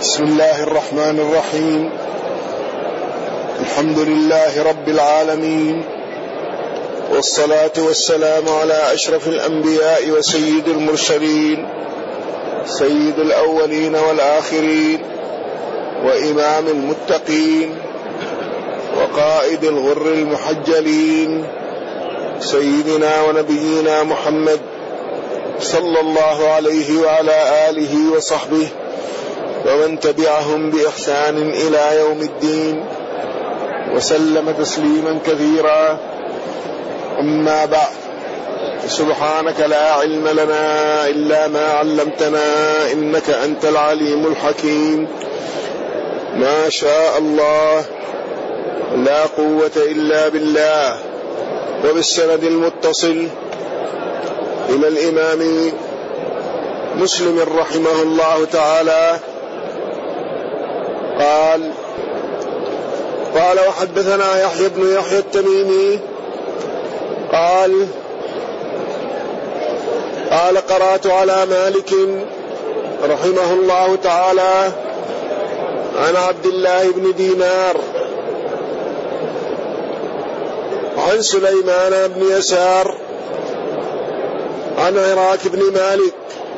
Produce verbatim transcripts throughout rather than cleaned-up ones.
بسم الله الرحمن الرحيم. الحمد لله رب العالمين، والصلاة والسلام على أشرف الأنبياء وسيد المرسلين، سيد الأولين والآخرين، وإمام المتقين، وقائد الغر المحجلين، سيدنا ونبينا محمد صلى الله عليه وعلى آله وصحبه ومن تبعهم بإحسان إلى يوم الدين، وسلم تسليما كثيرا. أما بعد، سبحانك لا علم لنا إلا ما علمتنا إنك أنت العليم الحكيم. ما شاء الله، لا قوة إلا بالله. وبالسند المتصل إلى الإمام مسلم رحمه الله تعالى قال قال وحدثنا يحيى بن يحيى التميمي قال قال قرأت على مالك رحمه الله تعالى عن عبد الله بن دينار عن سليمان بن يسار عن عراك بن مالك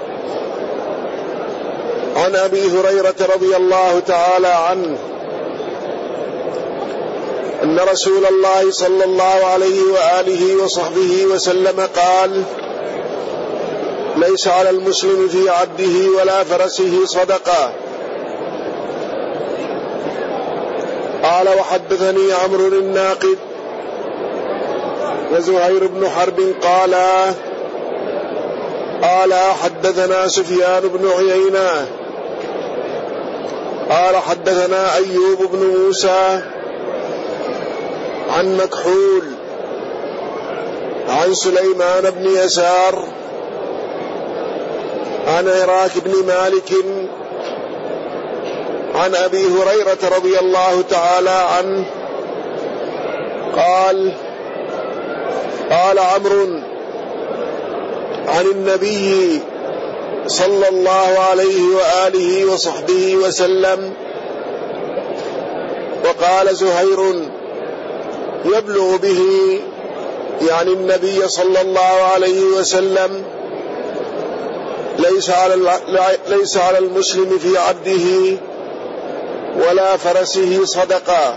عن أبي هريرة رضي الله تعالى عنه أن رسول الله صلى الله عليه وآله وصحبه وسلم قال: ليس على المسلم في عبده ولا فرسه صدقة. قال وحدثني عمرو الناقد وزهير بن حرب قال قال حدثنا سفيان بن عيينة قال حدثنا أيوب بن موسى عن مكحول عن سليمان بن يسار عن عراك بن مالك عن أبي هريرة رضي الله تعالى عنه قال قال عمرو عن النبي صلى الله عليه وآله وصحبه وسلم. وقال زهير يبلغ به يعني النبي صلى الله عليه وسلم: ليس على ليس على المسلم في عبده ولا فرسه صدقة.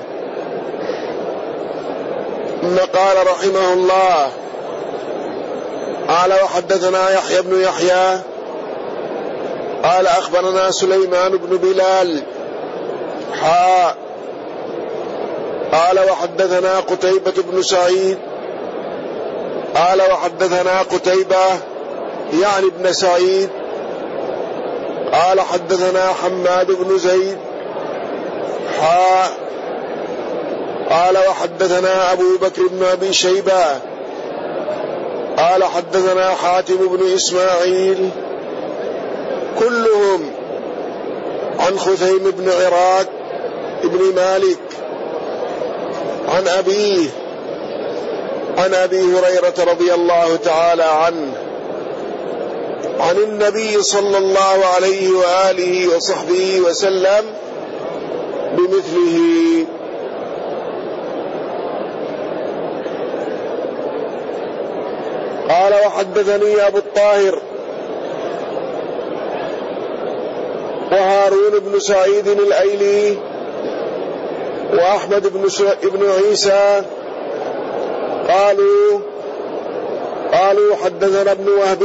ثم قال رحمه الله: قال وحدثنا يحيى بن يحيى قال أخبرنا سليمان بن بلال حاء قال وحدثنا قتيبة بن سعيد قال وحدثنا قتيبة يعني ابن سعيد قال حدثنا حماد بن زيد حاء قال وحدثنا أبو بكر بن أبي شيبة قال حدثنا حاتم بن إسماعيل كلهم عن خثيم بن عراك بن مالك عن أبيه عن أبي هريرة رضي الله تعالى عنه عن النبي صلى الله عليه وآله وصحبه وسلم بمثله. قال وحدثني أبو الطاهر وهارون بن سعيد الأيلي وأحمد بن, بن عيسى قالوا قالوا حدثنا ابن وهب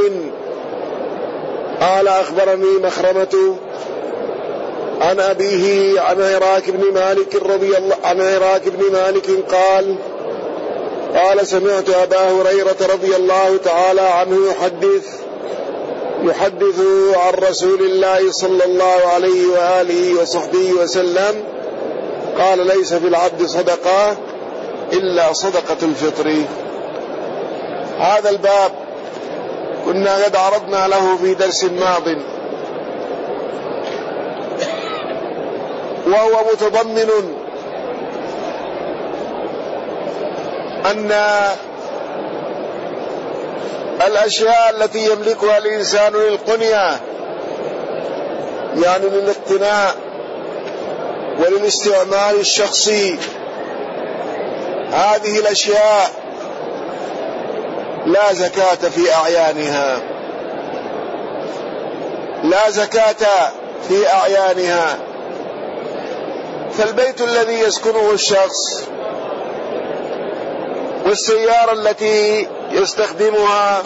قال أخبرني مخرمة عن أبيه عن عراك بن مالك رضي الله عن عراك بن مالك قال قال سمعت أبا هريرة رضي الله تعالى عنه يحدث يحدث عن رسول الله صلى الله عليه وآله وصحبه وسلم قال: ليس في العبد صدقة إلا صدقة الفطر. هذا الباب كنا قد عرضنا له في درس ماض، وهو متضمن أن الأشياء التي يملكها الإنسان للقنية يعني للاقتناء وللاستعمال الشخصي. هذه الأشياء لا زكاة في أعيانها، لا زكاة في أعيانها. فالبيت الذي يسكنه الشخص والسيارة التي يستخدمها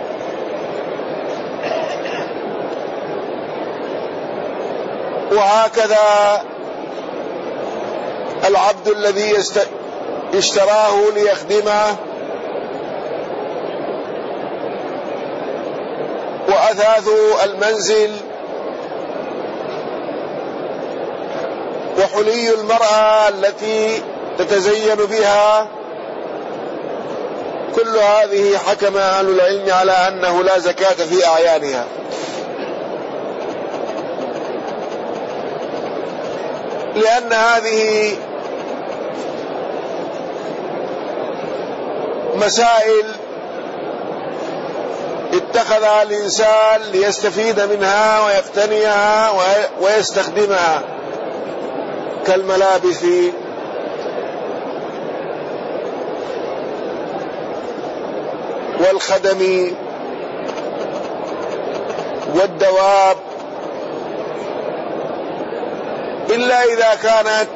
وهكذا العبد الذي اشتراه ليخدمه وأثاث المنزل وحلي المرأة التي تتزين بها، كل هذه حكم أهل العلم على أنه لا زكاة في أعيانها. لأن هذه مسائل اتخذها الإنسان ليستفيد منها ويقتنيها ويستخدمها، كالملابس والخدم والدواب، إلا إذا كانت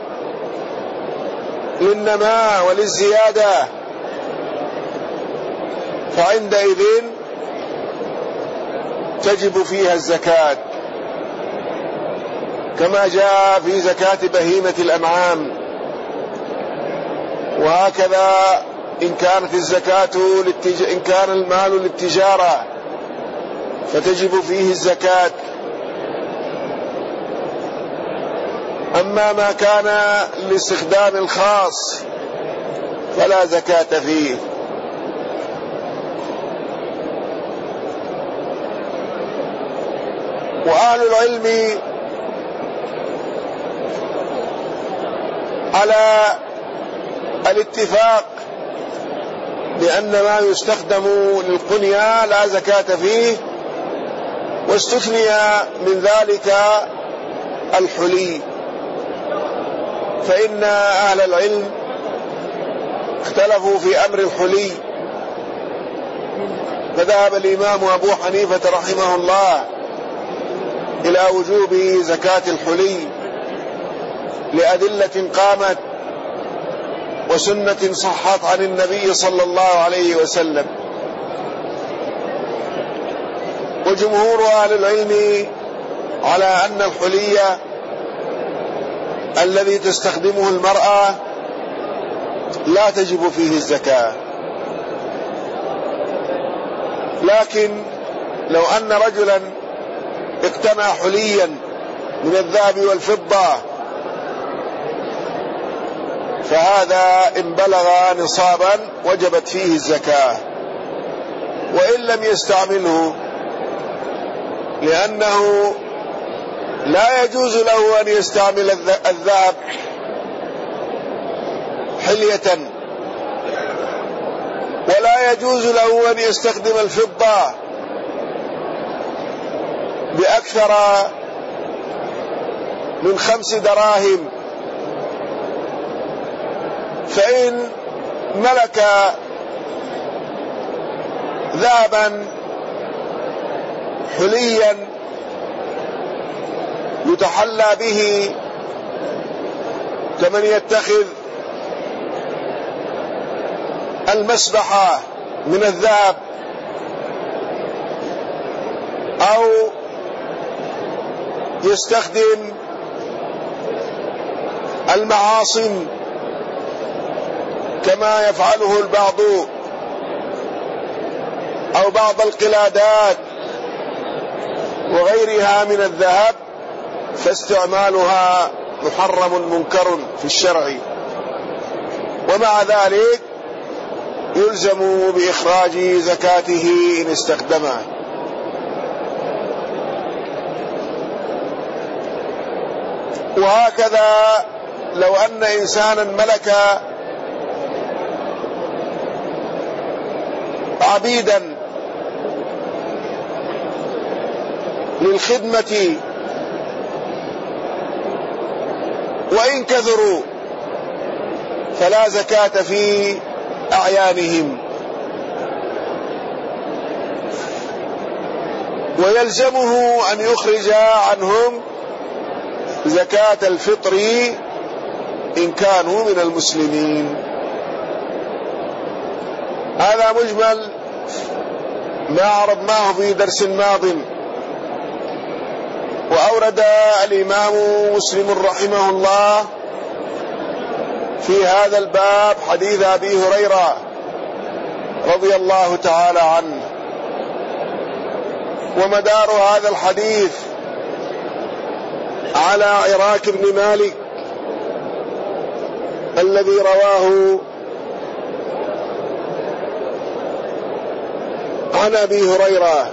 للنماء وللزيادة، فعندئذ تجب فيها الزكاة، كما جاء في زكاة بهيمة الأنعام. وهكذا إن كانت الزكاة للتج... إن كان المال للتجارة فتجب فيه الزكاة. أما ما كان للاستخدام الخاص فلا زكاة فيه. وأهل العلم على الاتفاق بأن ما يستخدم للقنية لا زكاة فيه، واستثني من ذلك الحلي، فإن أهل العلم اختلفوا في أمر الحلي، فذهب الإمام أبو حنيفة رحمه الله إلى وجوب زكاة الحلي لأدلة قامت وسنة صحت عن النبي صلى الله عليه وسلم. وجمهور أهل العلم على أن الحلي الذي تستخدمه المرأة لا تجب فيه الزكاة. لكن لو أن رجلا اقتنى حليا من الذهب والفضة فهذا إن بلغ نصابا وجبت فيه الزكاة، وإن لم يستعمله، لأنه لا يجوز له أن يستعمل الذهب حلية، ولا يجوز له أن يستخدم الفضة بأكثر من خمس دراهم. فإن ملك ذهبا حليا يتحلى به كمن يتخذ المسبحة من الذهب أو يستخدم المعاصم كما يفعله البعض أو بعض القلادات وغيرها من الذهب، فاستعمالها محرم منكر في الشرع، ومع ذلك يلزم بإخراج زكاته إن استخدمه. وهكذا لو أن إنسانا ملك عبيدا للخدمة وإن كثروا فلا زكاة في أعيانهم. ويلزمه أن يخرج عنهم زكاة الفطر إن كانوا من المسلمين. هذا مجمل ما عرضناه في درس ماض. وأورد الإمام مسلم رحمه الله في هذا الباب حديث أبي هريرة رضي الله تعالى عنه. ومدار هذا الحديث على عراك بن مالك الذي رواه عن أبي هريرة.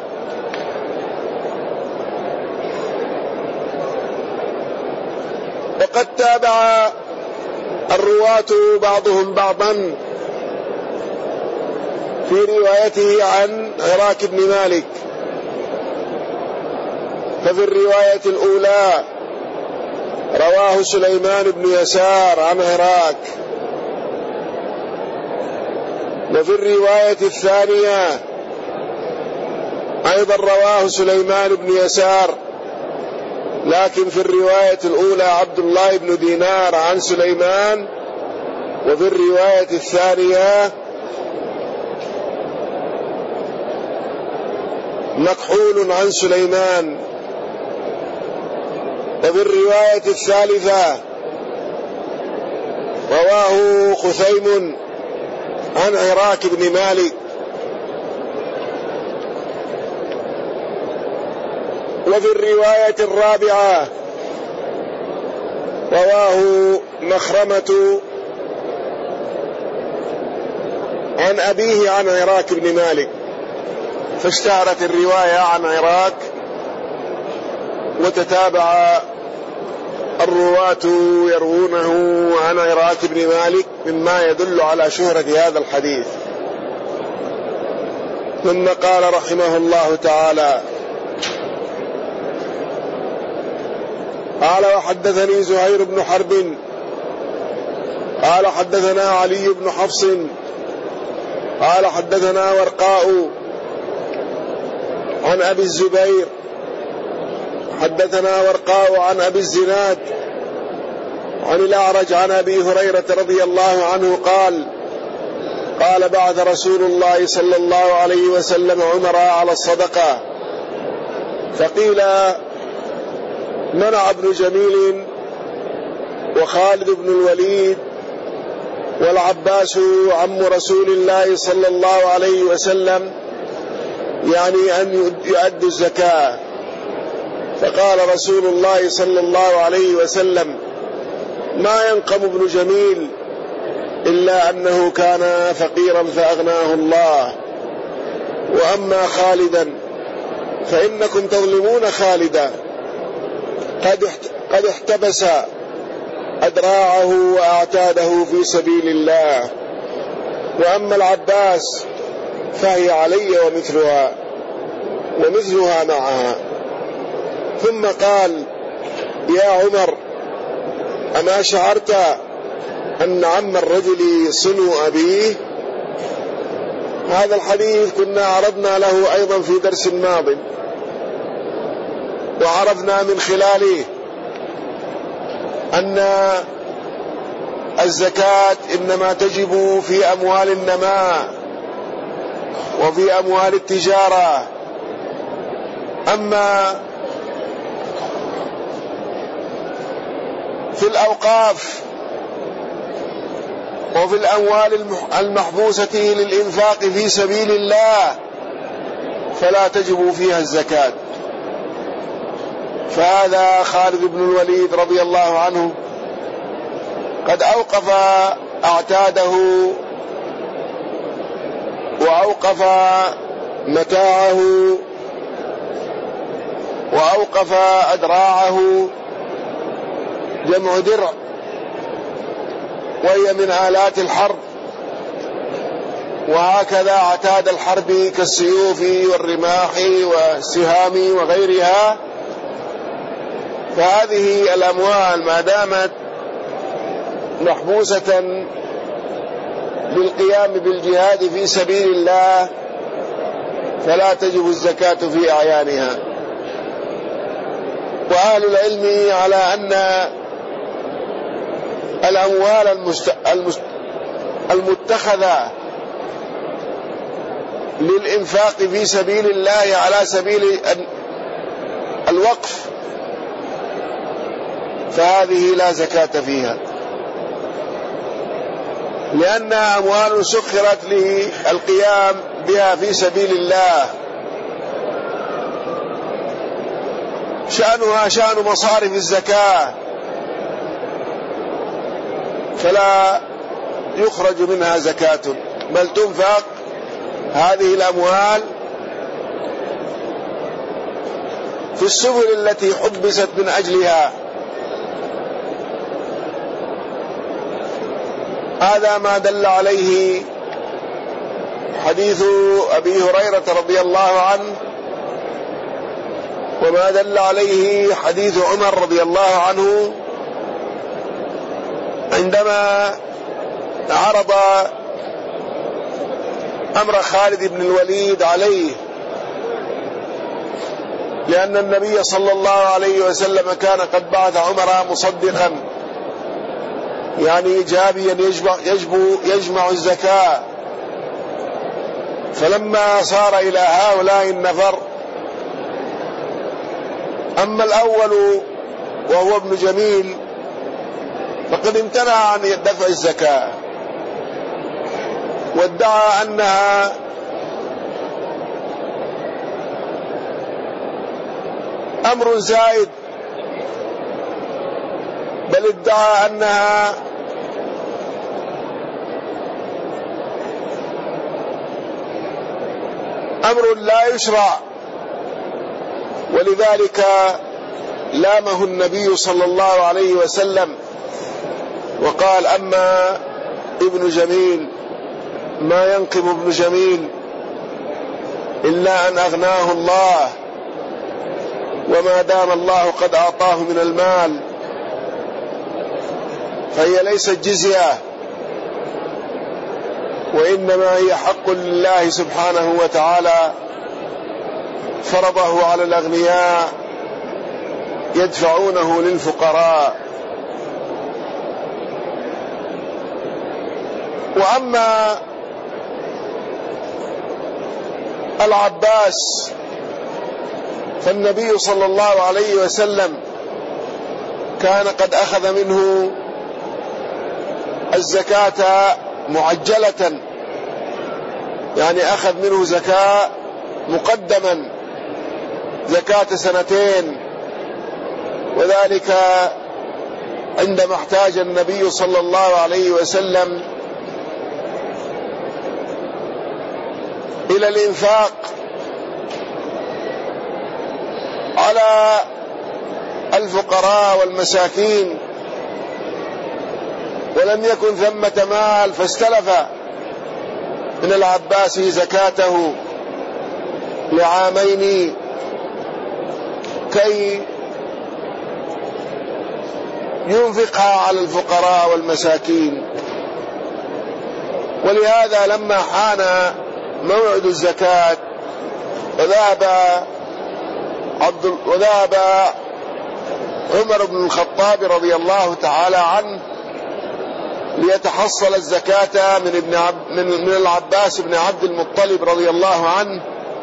وقد تابع الرواة بعضهم بعضا في روايته عن عراك بن مالك. ففي الرواية الأولى رواه سليمان بن يسار عن عراك، وفي الرواية الثانية أيضا رواه سليمان بن يسار، لكن في الرواية الأولى عبد الله بن دينار عن سليمان، وفي الرواية الثانية مكحول عن سليمان، وفي الرواية الثالثة رواه خثيم عن عراك بن مالك. وفي الرواية الرابعة رواه مخرمة عن أبيه عن عراك بن مالك، فاشتهرت الرواية عن عراك وتتابع الرواة يروونه عن عراك بن مالك مما يدل على شهرة هذا الحديث. ثم قال رحمه الله تعالى: قال: وحدثني زهير بن حرب قال حدثنا علي بن حفص قال حدثنا ورقاء عن أبي الزبير حدثنا ورقاء عن أبي الزناد عن الأعرج عن أبي هريرة رضي الله عنه قال: قال: بعث رسول الله صلى الله عليه وسلم عمر على الصدقة، فقيل: منع ابن جميل وخالد بن الوليد والعباس عم رسول الله صلى الله عليه وسلم، يعني أن يؤدوا الزكاة. فقال رسول الله صلى الله عليه وسلم: ما ينقم ابن جميل إلا أنه كان فقيرا فأغناه الله، وأما خالدا فإنكم تظلمون خالدا، قد احتبس أدراعه وأعتاده في سبيل الله، وأما العباس فهي علي ومثلها ومثلها معها. ثم قال: يا عمر، أما شعرت أن عم الرجل صنو أبيه؟ هذا الحديث كنا عرضنا له أيضا في درس ماض، وعرفنا من خلاله أن الزكاة إنما تجب في أموال النماء وفي أموال التجارة، أما في الأوقاف وفي الأموال المحبوسة للإنفاق في سبيل الله فلا تجب فيها الزكاة. فهذا خالد بن الوليد رضي الله عنه قد أوقف أعتاده وأوقف متاعه وأوقف أدراعه، جمع درع، وهي من آلات الحرب، وهكذا عتاد الحرب كالسيوف والرماح والسهام وغيرها. فهذه الأموال ما دامت محبوسة للقيام بالجهاد في سبيل الله فلا تجب الزكاة في أعيانها. وأهل العلم على أن الأموال المست... المست... المتخذة للإنفاق في سبيل الله على سبيل الوقف فهذه لا زكاة فيها، لأنها أموال سخرت للقيام بها في سبيل الله، شأنها شأن مصارف الزكاة، فلا يخرج منها زكاة، بل تنفق هذه الأموال في السبل التي حبست من أجلها. هذا ما دل عليه حديث أبي هريرة رضي الله عنه، وما دل عليه حديث عمر رضي الله عنه عندما عرض أمر خالد بن الوليد عليه، لأن النبي صلى الله عليه وسلم كان قد بعث عمر مصدقا، يعني إيجابيا يجمع, يجمع الزكاة. فلما صار إلى هؤلاء النفر، أما الأول وهو ابن جميل فقد امتنع عن دفع الزكاة وادعى أنها أمر زائد، بل ادعى أنها أمر لا يشرع، ولذلك لامه النبي صلى الله عليه وسلم وقال: أما ابن جميل ما ينقم ابن جميل إلا أن أغناه الله، وما دام الله قد أعطاه من المال فهي ليست جزية، وإنما هي حق لله سبحانه وتعالى فرضه على الأغنياء يدفعونه للفقراء. وأما العباس فالنبي صلى الله عليه وسلم كان قد أخذ منه الزكاة معجلة، يعني أخذ منه زكاة مقدما زكاة سنتين، وذلك عندما احتاج النبي صلى الله عليه وسلم إلى الإنفاق على الفقراء والمساكين، ولم يكن ثمة مال، فاستلف من العباس زكاته لعامين كي ينفقها على الفقراء والمساكين. ولهذا لما حان موعد الزكاة وذهب عبد وذهب عمر بن الخطاب رضي الله تعالى عنه ليتحصل الزكاة من ابن عب من, من العباس بن عبد المطلب رضي الله عنه،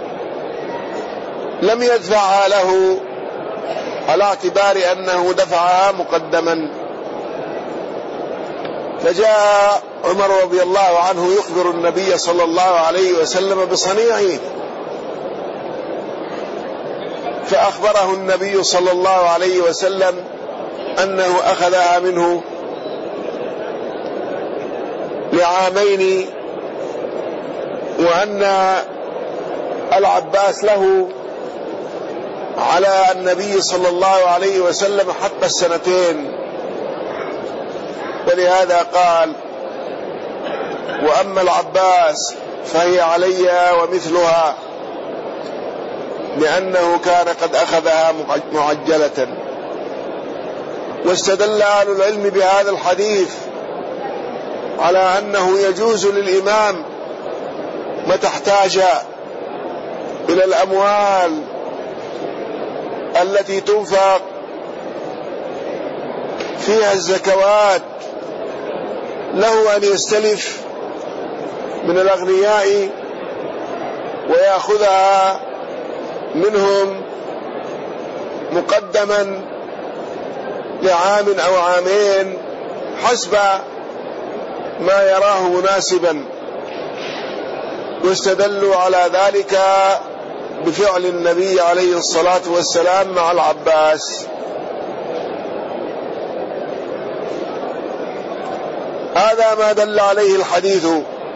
لم يدفعها له على اعتبار أنه دفعها مقدما. فجاء عمر رضي الله عنه يخبر النبي صلى الله عليه وسلم بصنيعه، فأخبره النبي صلى الله عليه وسلم أنه أخذها منه لعامين، وأن العباس له على النبي صلى الله عليه وسلم حق السنتين. ولهذا قال: وأما العباس فهي علي ومثلها، لأنه كان قد أخذها معجلة. واستدل أهل العلم بهذا الحديث على أنه يجوز للإمام متى احتاج إلى الأموال التي تنفق فيها الزكوات له أن يستلف من الأغنياء ويأخذها منهم مقدما لعام أو عامين حسب ما يراه مناسبا، واستدلوا على ذلك بفعل النبي عليه الصلاة والسلام مع العباس. هذا ما دل عليه الحديث.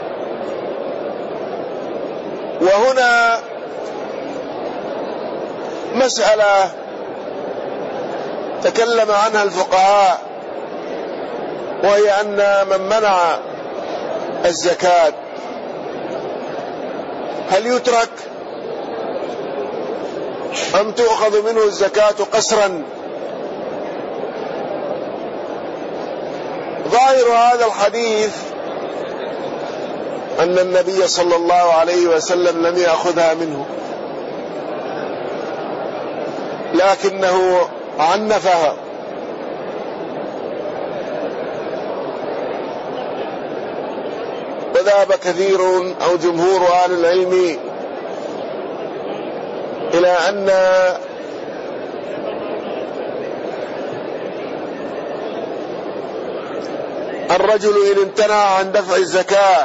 وهنا مسألة تكلم عنها الفقهاء، وهي أن من منع الزكاة هل يترك أم تؤخذ منه الزكاة قسرا؟ ظاهر هذا الحديث أن النبي صلى الله عليه وسلم لم يأخذها منه، لكنه عنفها، وذهب كثير أو جمهور أهل العلم إلى أن الرجل إن امتنع عن دفع الزكاة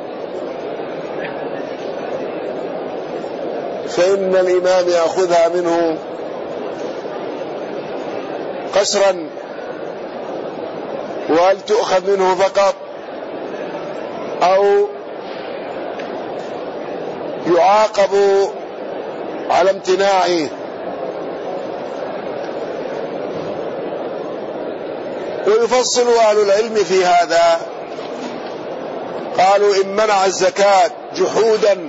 فإن الإمام يأخذها منه قسرا. وهل تؤخذ منه فقط أو يعاقب على امتناعه؟ ويفصل أهل العلم في هذا، قالوا إن منع الزكاة جحودا،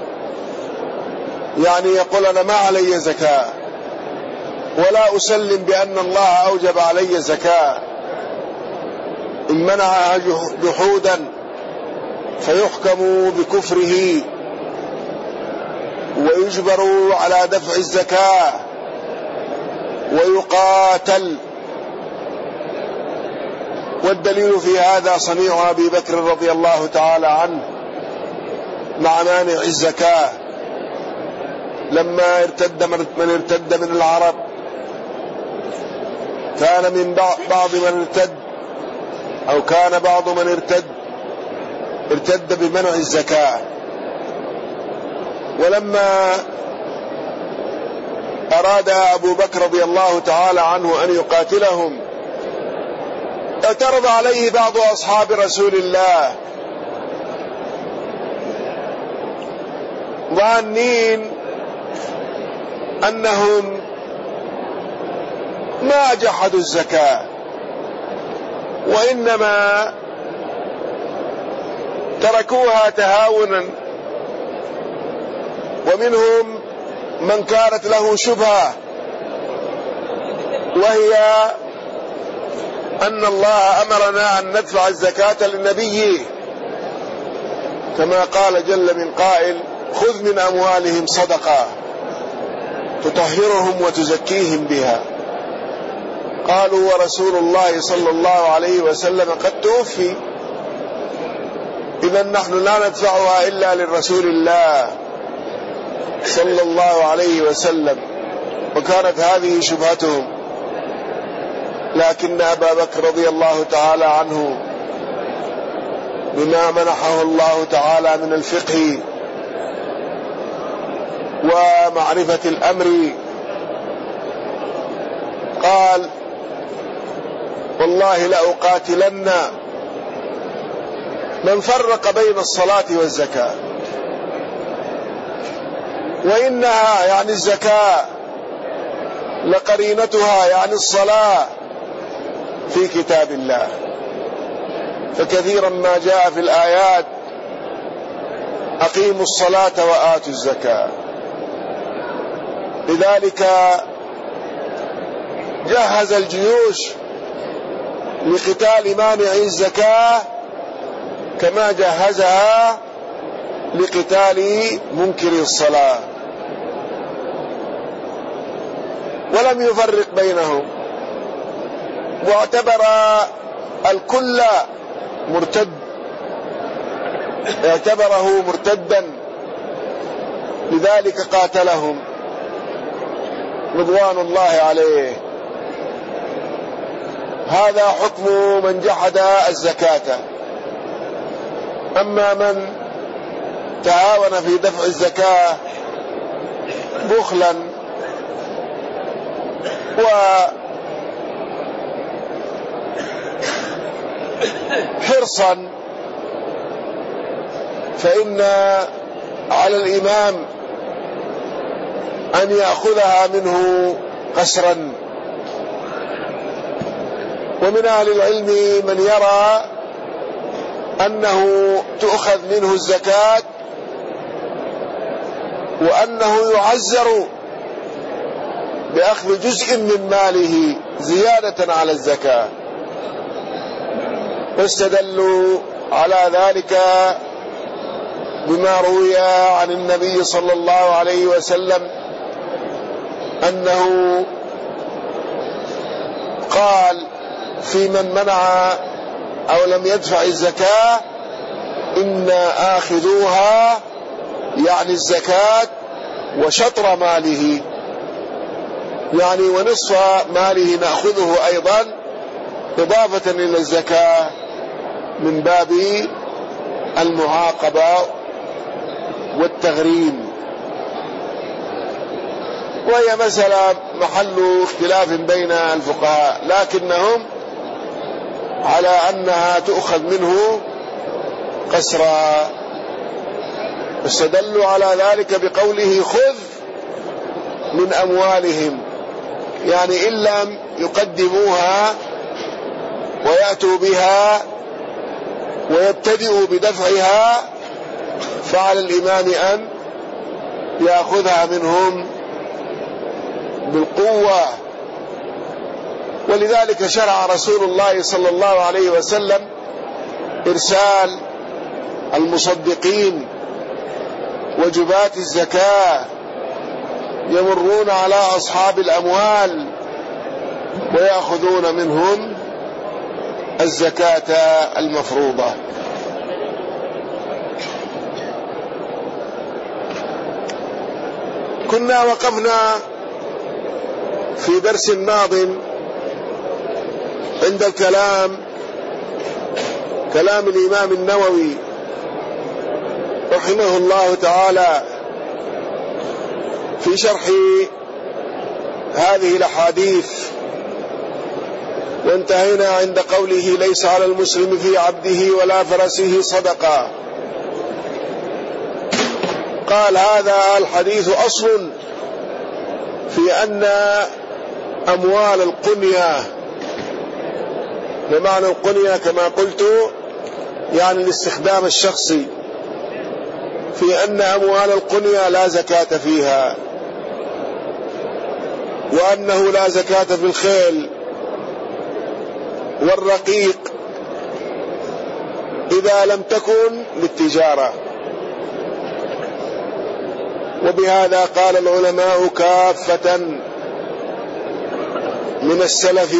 يعني يقول أنا ما علي زكاة ولا أسلم بأن الله أوجب علي زكاة، إن منعها جحودا فيحكم بكفره ويجبر على دفع الزكاة ويقاتل. والدليل في هذا صنيع أبي بكر رضي الله تعالى عنه مع مانع الزكاة لما ارتد من ارتد من العرب، كان من بعض من ارتد أو كان بعض من ارتد ارتد بمنع الزكاة، ولما أراد أبو بكر رضي الله تعالى عنه أن يقاتلهم اعترض عليه بعض أصحاب رسول الله ظانين أنهم ما جحدوا الزكاة وإنما تركوها تهاونا، ومنهم من كانت له شبهة وهي أن الله أمرنا أن ندفع الزكاة للنبي كما قال جل من قائل خذ من أموالهم صدقة تطهرهم وتزكيهم بها. قالوا ورسول الله صلى الله عليه وسلم قد توفي، إذا نحن لا ندفعها إلا للرسول الله صلى الله عليه وسلم، وكانت هذه شبهتهم. لكن أبا بكر رضي الله تعالى عنه بما منحه الله تعالى من الفقه ومعرفة الأمر قال والله لأقاتلن من فرق بين الصلاة والزكاة، وإنها يعني الزكاة لقرينتها يعني الصلاة في كتاب الله، فكثيرا ما جاء في الآيات أقيموا الصلاة وآتوا الزكاة. لذلك جهز الجيوش لقتال مانع الزكاة كما جهزها لقتال منكر الصلاة، ولم يفرق بينهم، واعتبر الكل مرتد، اعتبره مرتدا، لذلك قاتلهم رضوان الله عليه. هذا حكم من جحد الزكاة. أما من تعاون في دفع الزكاة بخلا وحرصا فإن على الإمام أن يأخذها منه قسرا. ومن أهل العلم من يرى أنه تؤخذ منه الزكاة وأنه يعزر بأخذ جزء من ماله زيادة على الزكاة، واستدلوا على ذلك بما روي عن النبي صلى الله عليه وسلم أنه قال في من منع أو لم يدفع الزكاة: إنا آخذوها، يعني الزكاة، وشطر ماله، يعني ونصف ماله نأخذه أيضا إضافة إلى الزكاة من باب المعاقبة والتغريم. وهي مسألة محل اختلاف بين الفقهاء، لكنهم على أنها تؤخذ منه قسرا، استدلوا على ذلك بقوله: خذ من أموالهم، يعني إن لم يقدموها ويأتوا بها ويبتدئوا بدفعها فعلى الإمام أن يأخذها منهم بالقوة. ولذلك شرع رسول الله صلى الله عليه وسلم إرسال المصدقين وجباة الزكاة يمرون على أصحاب الأموال ويأخذون منهم الزكاة المفروضة. كنا وقفنا في درس ماض عند الكلام كلام الإمام النووي رحمه الله تعالى في شرح هذه الأحاديث، وانتهينا عند قوله: ليس على المسلم في عبده ولا فرسه صدقة. قال: هذا الحديث أصل في أن أموال القنية، بمعنى القنية كما قلت يعني الاستخدام الشخصي، في أن أموال القنية لا زكاة فيها، وأنه لا زكاة في الخيل والرقيق إذا لم تكن للتجارة. وبهذا قال العلماء كافة من السلف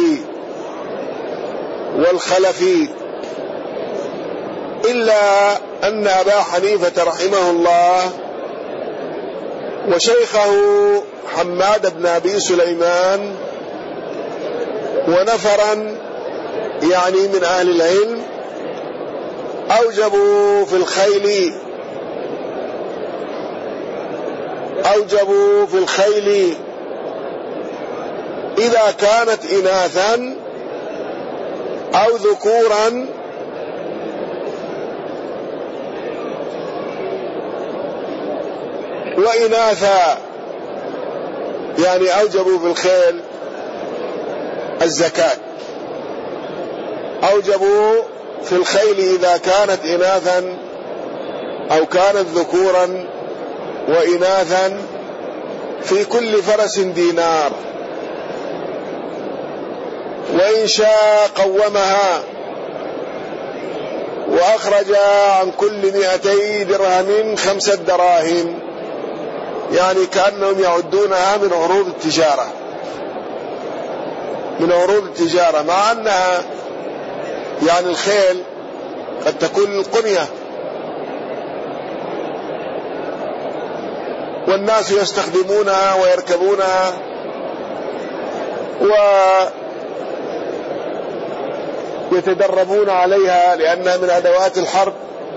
والخلف، إلا أن أبا حنيفة رحمه الله وشيخه حماد بن أبي سليمان ونفرا يعني من أهل العلم أوجبوا في الخيل أوجبوا في الخيل إذا كانت إناثا أو ذكورا وإناثا، يعني أوجبوا في الخيل الزكاة، أوجبوا في الخيل إذا كانت إناثا أو كانت ذكورا وإناثا في كل فرس دينار، وإن شاء قومها وأخرج عن كل مئتي درهم خمسة دراهم، يعني كأنهم يعدونها من عروض التجارة من عروض التجارة مع أنها يعني الخيل قد تكون القنية والناس يستخدمونها ويركبونها ويتدربون عليها لأنها من أدوات الحرب.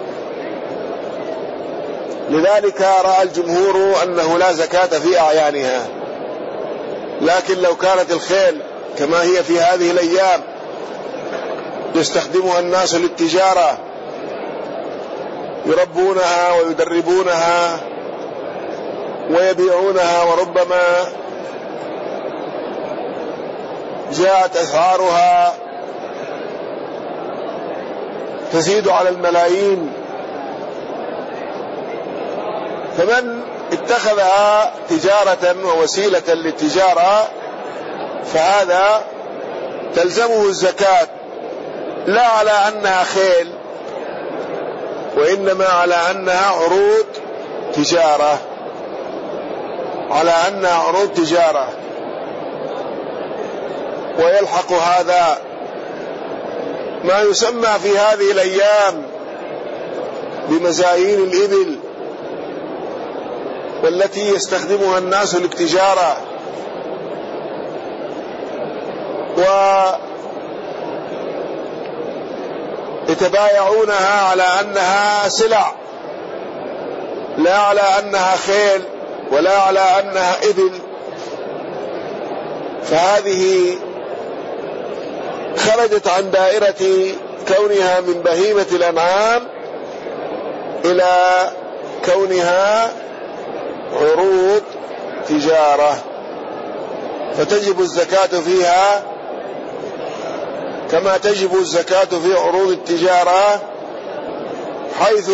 لذلك رأى الجمهور أنه لا زكاة في أعيانها. لكن لو كانت الخيل كما هي في هذه الأيام يستخدمها الناس للتجارة، يربونها ويدربونها ويبيعونها، وربما جاءت أسعارها تزيد على الملايين، فمن اتخذها تجارة ووسيلة للتجارة فهذا تلزمه الزكاة، لا على أنها خيل وإنما على أنها عروض تجارة على أنها عروض تجارة ويلحق هذا ما يسمى في هذه الأيام بمزايين الإبل، والتي يستخدمها الناس للتجارة ويتبايعونها على أنها سلع، لا على أنها خيل ولا على أنها إبل. فهذه خرجت عن دائرة كونها من بهيمة الأنعام إلى كونها عروض تجارة، فتجب الزكاة فيها كما تجب الزكاة في عروض التجارة، حيث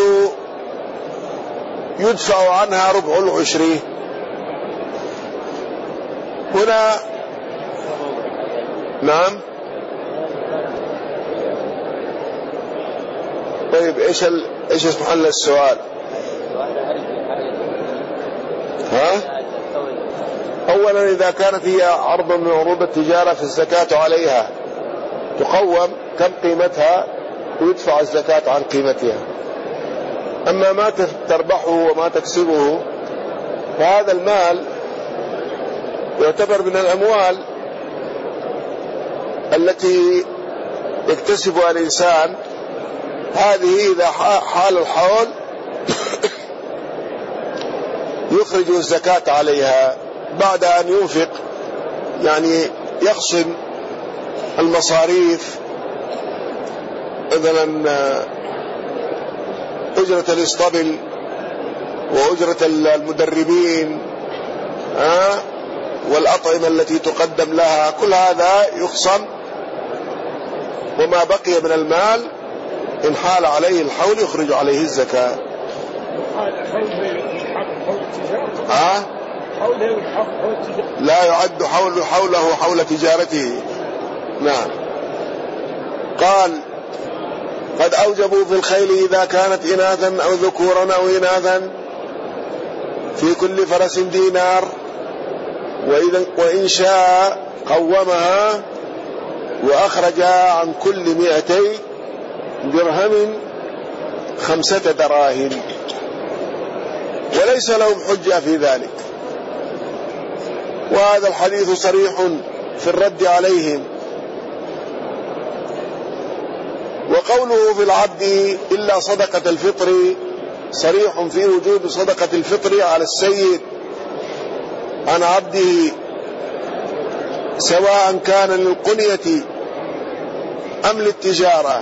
يدفع عنها ربع العشر. هنا نعم. طيب ايش ال... ايش محل السؤال؟ ها؟ اولا اذا كانت هي عرض من عروض التجارة فالزكاة عليها تقوم كم قيمتها ويدفع الزكاة عن قيمتها. اما ما تربحه وما تكسبه فهذا المال يعتبر من الاموال التي يكتسبها الانسان. هذه إذا حال الحول يخرج الزكاة عليها بعد أن ينفق، يعني يخصم المصاريف، مثلا أجرة الاسطبل وأجرة المدربين والأطعمة التي تقدم لها، كل هذا يخصم، وما بقي من المال إن حال عليه الحول يخرج عليه الزكاة. آه؟ لا يعد حول حوله حول تجارته. نعم. قال قد أوجبوا في الخيل إذا كانت إناثا أو ذكورا أو إناثا في كل فرس دينار، وإن شاء قومها وأخرج عن كل مئتي درهم خمسة دراهم، وليس لهم حجة في ذلك. وهذا الحديث صريح في الرد عليهم. وقوله في العبد إلا صدقة الفطر صريح في وجوب صدقة الفطر على السيد عن عبده، سواء كان للقنية أم للتجارة.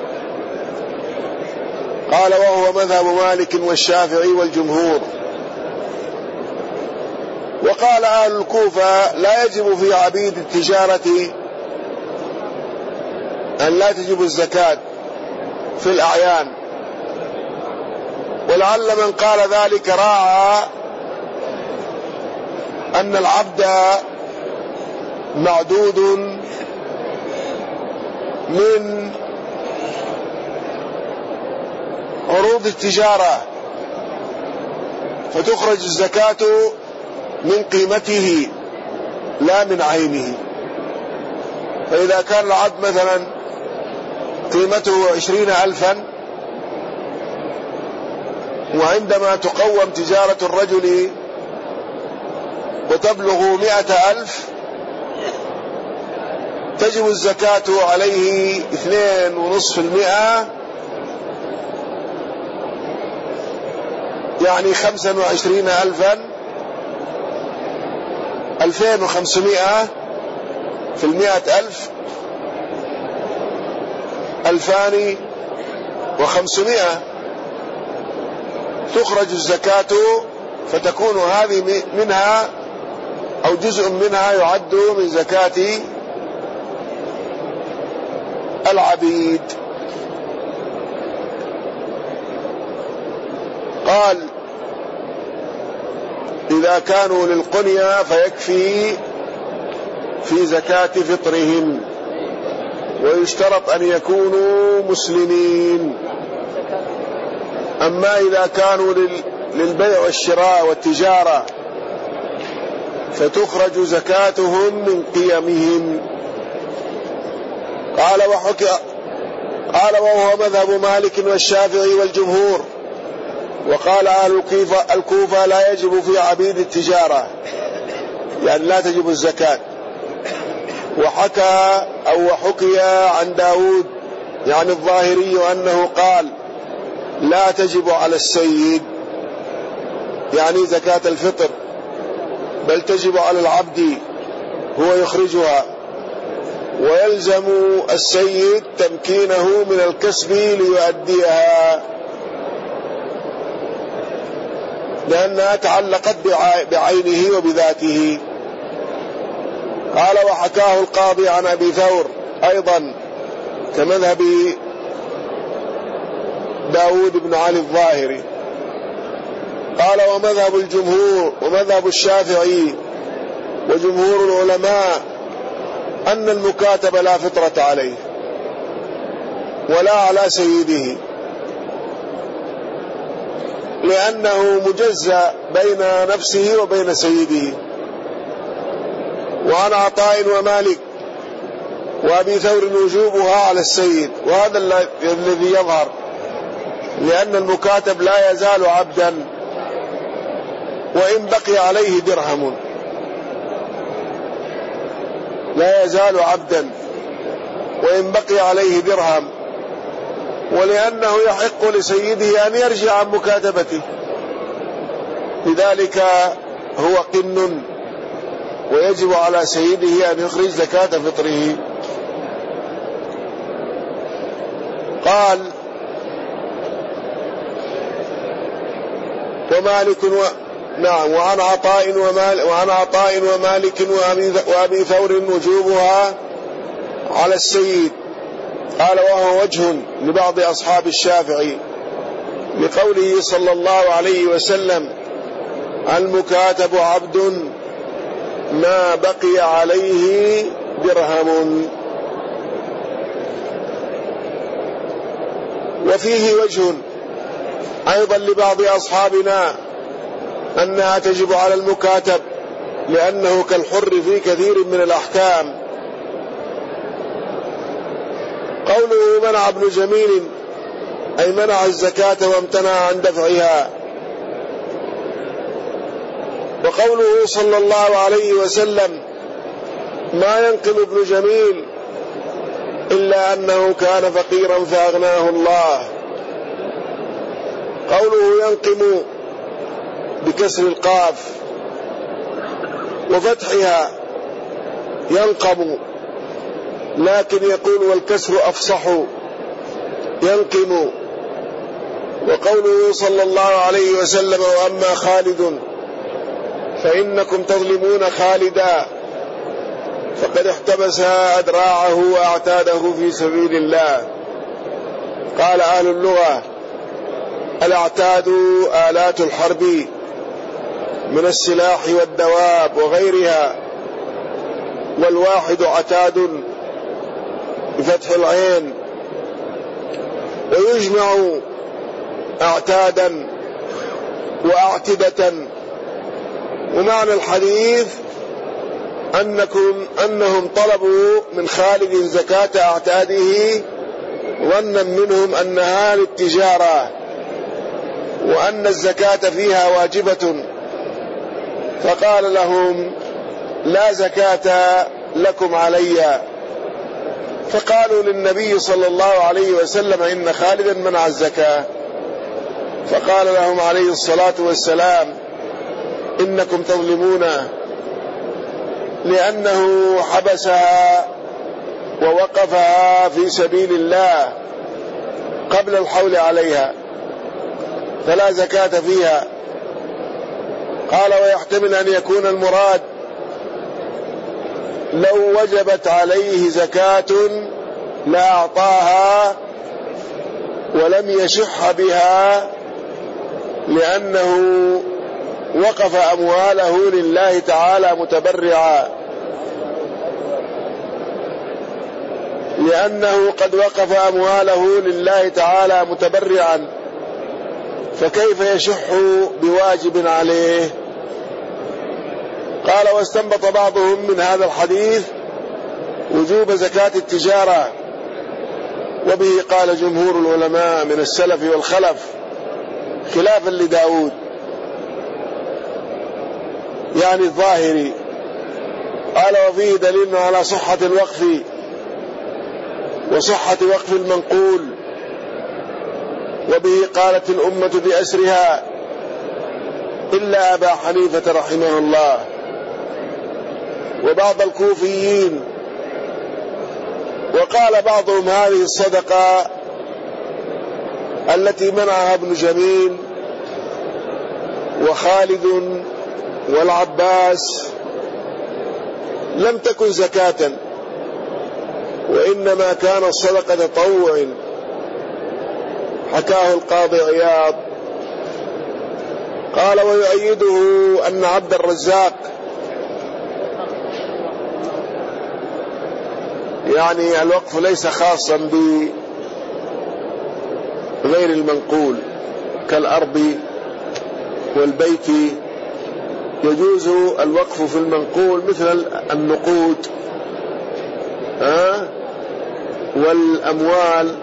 قال وهو مذهب مالك والشافعي والجمهور. وقال أهل الكوفة لا يجب في عبيد التجارة أن لا تجب الزكاة في الأعيان، ولعل من قال ذلك راعى أن العبد معدود من عقد التجارة فتخرج الزكاة من قيمته لا من عينه. فإذا كان العقد مثلا قيمته عشرين ألفا، وعندما تقوم تجارة الرجل وتبلغ مئة ألف تجب الزكاة عليه اثنين ونصف في المئة، يعني خمسا وعشرين ألفا، ألفين وخمسمائة في المئة ألف، ألفان وخمسمائة تخرج الزكاة، فتكون هذه منها أو جزء منها يعد من زكاة العبيد. قال إذا كانوا للقنية فيكفي في زكاة فطرهم، ويشترط أن يكونوا مسلمين. أما إذا كانوا للبيع والشراء والتجارة فتخرج زكاتهم من قيمهم. قال وحكى قال وهو مذهب مالك والشافعي والجمهور. وقال أهل الكوفة لا يجب في عبيد التجارة، يعني لا تجب الزكاة. وحكى أو وحكي عن داود يعني الظاهري أنه قال لا تجب على السيد، يعني زكاة الفطر، بل تجب على العبد هو يخرجها، ويلزم السيد تمكينه من الكسب ليؤديها، لأنها تعلقت بعينه وبذاته. قال وحكاه القاضي عن أبي ثور أيضا كمذهب داود بن علي الظاهري. قال ومذهب الجمهور ومذهب الشافعي وجمهور العلماء أن المكاتب لا فطرة عليه ولا على سيده، لأنه مجزى بين نفسه وبين سيده. وعن عطاء ومالك وأبي ثور وجوبها على السيد، وهذا الذي يظهر، لأن المكاتب لا يزال عبدا وإن بقي عليه درهم، لا يزال عبدا وإن بقي عليه درهم، ولأنه يحق لسيده أن يرجع عن مكاتبته، لذلك هو قن ويجب على سيده أن يخرج زكاة فطره. قال ومالك و... نعم وعن عطاء ومال... وعن عطاء ومالك وأبي... وأبي ثور وجوبها على السيد. قال وهو وجه لبعض أصحاب الشافعي لقوله صلى الله عليه وسلم المكاتب عبد ما بقي عليه درهم. وفيه وجه أيضا لبعض أصحابنا أنها تجب على المكاتب، لأنه كالحر في كثير من الأحكام. قوله منع ابن جميل أي منع الزكاة وامتنع عن دفعها. وقوله صلى الله عليه وسلم ما ينقم ابن جميل إلا أنه كان فقيرا فأغناه الله. قوله ينقم بكسر القاف وفتحها ينقم، لكن يقول والكسر أفصح ينقم. وقوله صلى الله عليه وسلم وأما خالد فإنكم تظلمون خالدا فقد احتبس أدراعه وأعتاده في سبيل الله. قال أهل اللغة الأعتاد آلات الحرب من السلاح والدواب وغيرها، والواحد عتاد بفتح العين. ويجمع أعتادا وأعتدة. ومعنى الحديث أنكم أنهم طلبوا من خالد زكاة أعتاده ظنا منهم أنها للتجارة وأن الزكاة فيها واجبة، فقال لهم لا زكاة لكم علي. فقالوا للنبي صلى الله عليه وسلم إن خالدا منع الزكاة، فقال لهم عليه الصلاة والسلام إنكم تظلمونه، لأنه حبسها ووقفها في سبيل الله قبل الحول عليها فلا زكاة فيها. قال ويحتمل أن يكون المراد لو وجبت عليه زكاة لا أعطاها ولم يشح بها، لأنه وقف أمواله لله تعالى متبرعا، لأنه قد وقف أمواله لله تعالى متبرعا، فكيف يشح بواجب عليه؟ قال واستنبط بعضهم من هذا الحديث وجوب زكاة التجارة، وبه قال جمهور العلماء من السلف والخلف خلافا لداود يعني الظاهري. قال وفيه دليل على صحة الوقف وصحة وقف المنقول، وبه قالت الأمة بأسرها إلا أبا حنيفة رحمه الله وبعض الكوفيين. وقال بعضهم هذه الصدقة التي منعها ابن جميل وخالد والعباس لم تكن زكاة، وإنما كان صدقة تطوع، حكاه القاضي عياض. قال ويؤيده أن عبد الرزاق يعني الوقف ليس خاصا بغير المنقول كالأرض والبيت، يجوز الوقف في المنقول مثل النقود ها والأموال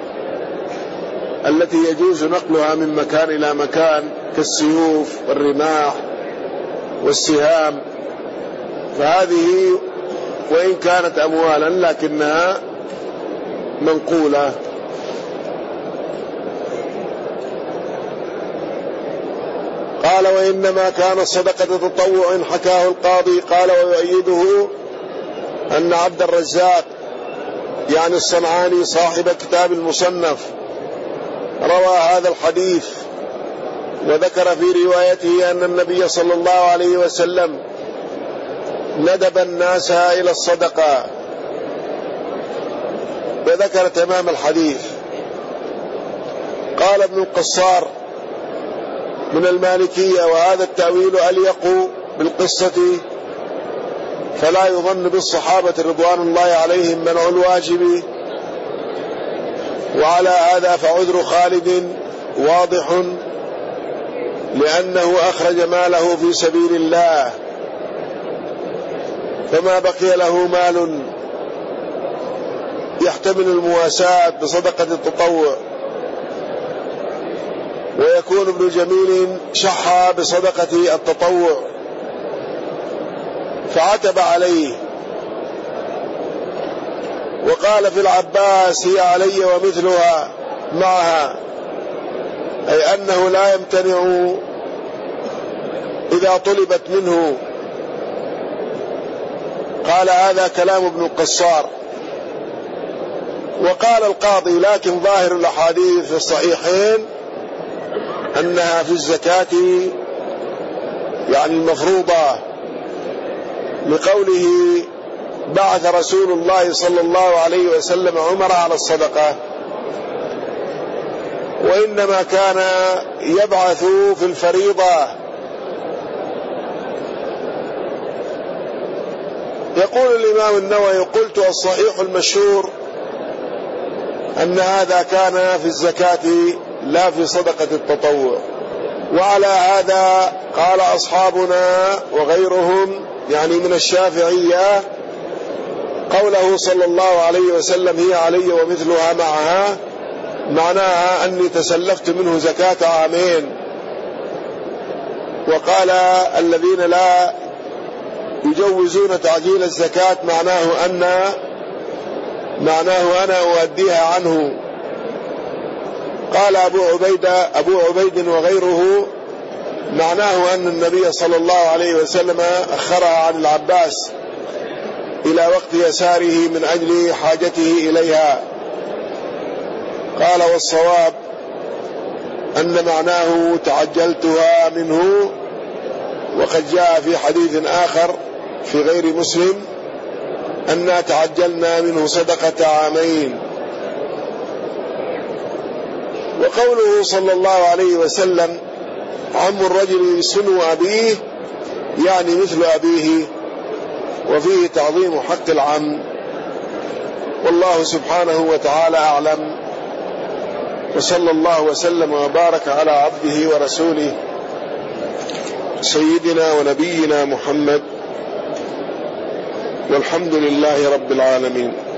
التي يجوز نقلها من مكان إلى مكان كالسيوف والرماح والسهام، فهذه وإن كانت أموالا لكنها منقولة. قال وإنما كان صدقة تطوع، حكاه القاضي. قال ويؤيده أن عبد الرزاق يعني الصنعاني صاحب كتاب المصنف روى هذا الحديث، وذكر في روايته أن النبي صلى الله عليه وسلم ندب الناس إلى الصدقة، وذكر تمام الحديث. قال ابن القصار من المالكية وهذا التأويل أليق بالقصة، فلا يظن بالصحابة رضوان الله عليهم منع الواجب، وعلى هذا فعذر خالد واضح لأنه أخرج ماله في سبيل الله، فما بقي له مال يحتمل المواساة بصدقة التطوع، ويكون ابن جميل شح بصدقة التطوع فعتب عليه. وقال في العباس هي علي ومثلها معها، أي أنه لا يمتنع إذا طلبت منه. قال هذا كلام ابن القصار. وقال القاضي لكن ظاهر الأحاديث في الصحيحين أنها في الزكاة يعني المفروضة، لقوله بعث رسول الله صلى الله عليه وسلم عمر على الصدقة، وإنما كان يبعث في الفريضة. يقول الإمام النووي قلت الصحيح المشهور أن هذا كان في الزكاة لا في صدقة التطوع. وعلى هذا قال أصحابنا وغيرهم يعني من الشافعية قوله صلى الله عليه وسلم هي علي ومثلها معها، معناها أني تسلفت منه زكاة عامين. وقال الذين لا يجوزون تعجيل الزكاة معناه أن معناه أنا أؤديها عنه. قال أبو عبيد أبو عبيد وغيره معناه أن النبي صلى الله عليه وسلم أخرها عن العباس إلى وقت يساره من أجل حاجته إليها. قال والصواب أن معناه تعجلتها منه، وقد جاء في حديث آخر في غير مسلم أننا تعجلنا منه صدقة عامين. وقوله صلى الله عليه وسلم عم الرجل سنو أبيه يعني مثل أبيه، وفيه تعظيم حق العم. والله سبحانه وتعالى أعلم، وصلى الله وسلم وبارك على عبده ورسوله سيدنا ونبينا محمد، والحمد لله رب العالمين.